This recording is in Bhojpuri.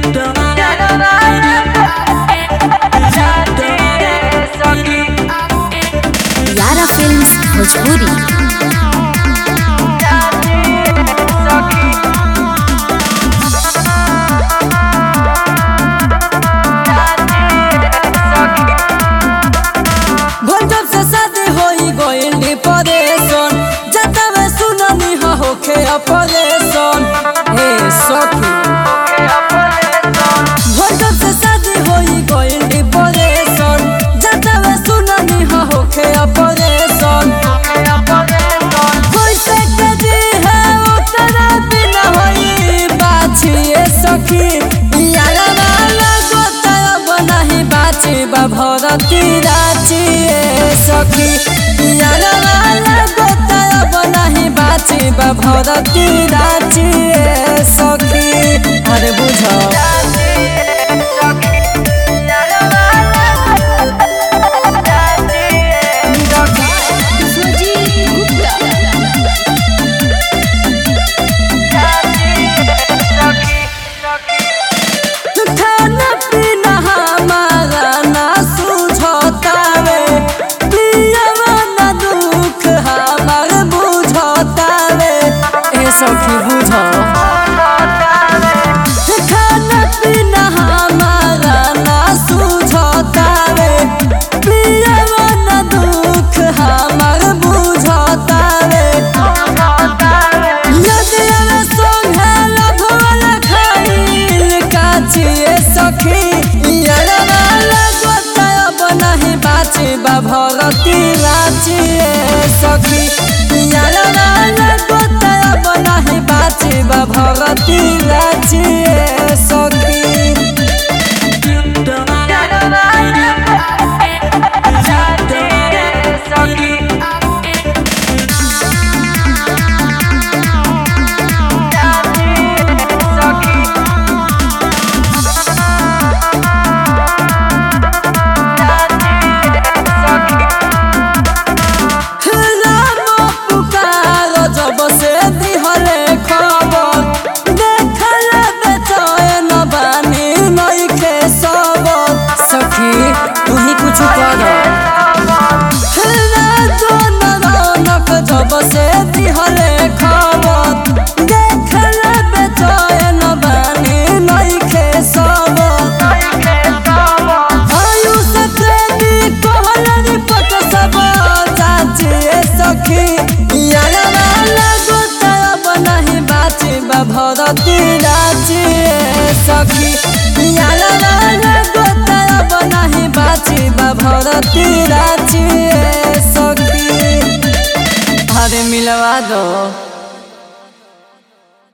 यारा फिल्म्स भोजपुरी। ऑपरेशन हे सखी भोजन से शादी होई गइल डिप्रेशन जतवे सुननी होखे ऑपरेशन कैसे के दी है उतना बिना होई बाछिए सखी यारा वाला गोता बनाही बाछी बा भरती राचिए सखी यारा वाला गोता बनाही बाछी बा भरती राचिए सखी अरे बुझो खाना पीना हमारा ना सुझतावे पियवा ना दुख हमार बुझतावे ए सखी बुझो खाना पीना हमारा ना सुझतावे पियवा ना दुख हमार बुझतावे नदिया संगे लभवाला खाइल काचिए सखी यारा वाला गोता बनाही बाची बा भरती राचिए सखी यारा वाला गोता बनाही बाची बा भरती राचिए सखी जब से दिहले खबर देखला बेचैन बानी नइखे सब आयुष प्रेमी कहलनी पट सब चाचिए सखी यारा वाला गोता बनाही बाची बा भरती राचिए सखी यारा वाला गोता बनाही बाची बा भरती राचिए सखी अरे मिलवा दो।